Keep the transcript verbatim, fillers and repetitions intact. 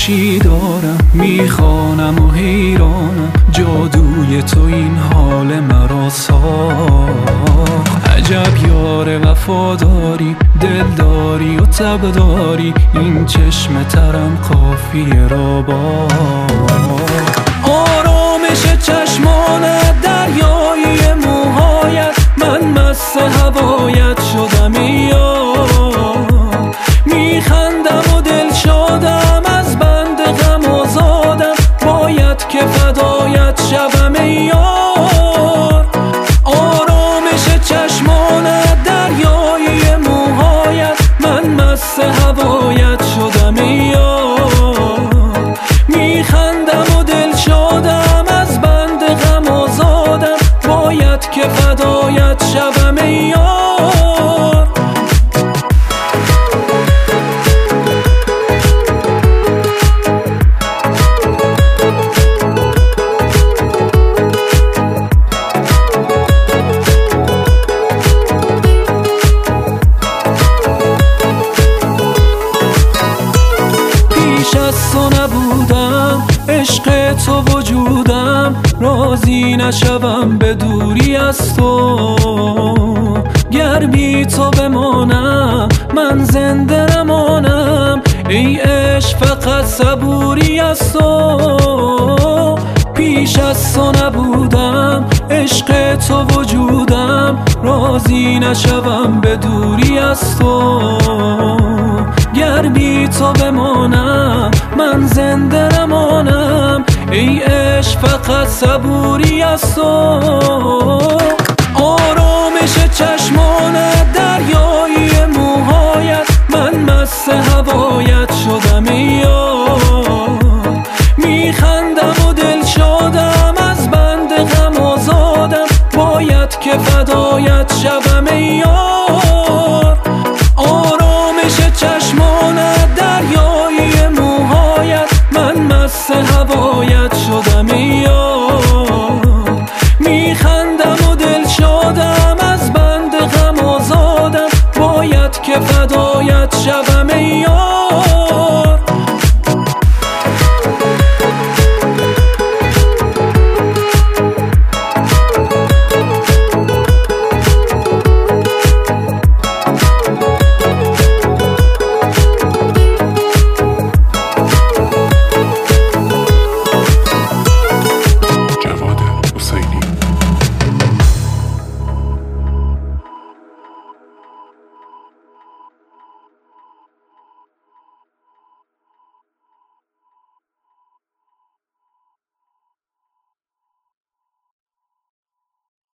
چی دارم میخوانم و حیرانم، جادوی تو این حال مرا ساخت. عجب یار وفاداری، دلداری و تبداری، این چشم ترم کافیه را با آرامش چشمانت، دریایی موهایت، من مست هوایت شدم ای یار. میخندم و دل شادم، از بند غم آزادم، باید که فدایت شوم ای یار. آرامش چشمانت، دریایی موهایت، من مست هوایت شدم ای یار. میخندم و دل شادم، از بند غم آزادم، باید که فدایت شوم ای یار. از تو نبودم، عشق تو وجودم، راضی نشوم به دوری از تو. گر بی تو بمانم من زنده نمانم، ای عشق فقط صبوری از تو. پیش از تو نبودم، عشق تو وجودم، راضی نشوم به دوری از تو. گر بی تو بمانم من زنده نمانم، ای عشق فقط صبوری از تو. آرامش چشمانت، دریایی موهایت، من مست هوایت شدم ای یار. میخندم و دل شادم، از بند غم آزادم، باید که فدایت شوم ای یار.